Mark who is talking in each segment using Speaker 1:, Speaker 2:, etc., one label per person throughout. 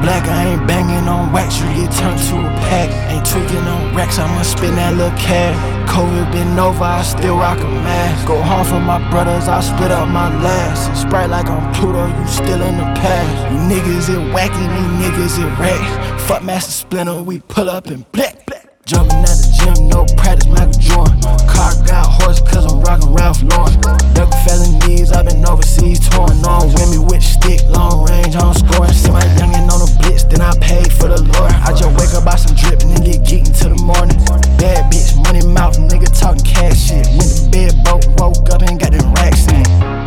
Speaker 1: black, I ain't banging on wax, you get turned to a pack. Ain't tweaking on racks, I'ma spin that little cash. COVID been over, I still rock a mask. Go home for my brothers, I split up my last. Sprite like I'm Pluto, you still in the past. You niggas it wacky, these niggas it wreck. Fuck Master Splinter, we pull up and black. Jumping at the gym, no practice, Michael Jordan. Car got horse, cause I'm rockin' Ralph Lauren. Duck felonies, I been overseas touring on. Win me with stick, long range, I'm scoring. See my youngin' on the blitz, then I paid for the lure. I just wake up by some drip and then get geekin' till the morning. Bad bitch, money mouth, nigga talking cash shit. Went to bed, broke, woke up and got them racks in.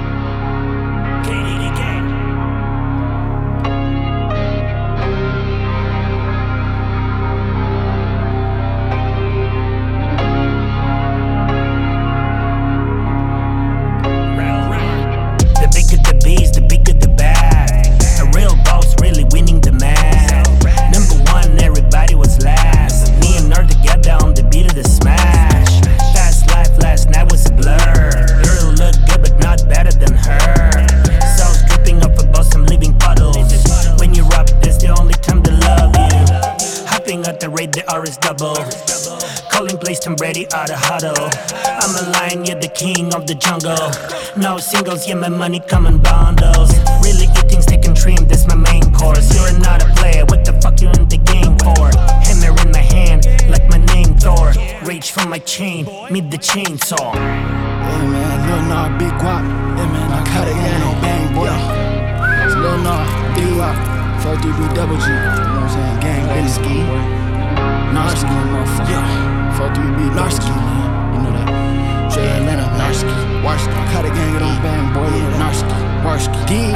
Speaker 2: The R is double. Calling place Tom Brady out of huddle. I'm a lion, you're the king of the jungle. No singles, yeah, my money come in bundles. Really eating steak and shrimp, that's my main course. You're not a player, what the fuck you in the game for? Hammer in my hand, like my name Thor. Reach from my chain, meet the chainsaw.
Speaker 1: Hey man, Lil Nas, Big Guap. Hey man, I cut it, ain't no bang, boy. It's Lil Nas, Big Guap. 4-3-B double G. You know what I'm saying? Gang, Billy Ski. Narski, motherfucker. Yeah. 4-3-B Narski, man. You know that. Straight Atlanta, Narski. Warski. Cut a gang, it don't bang, boy. Narski. Warski.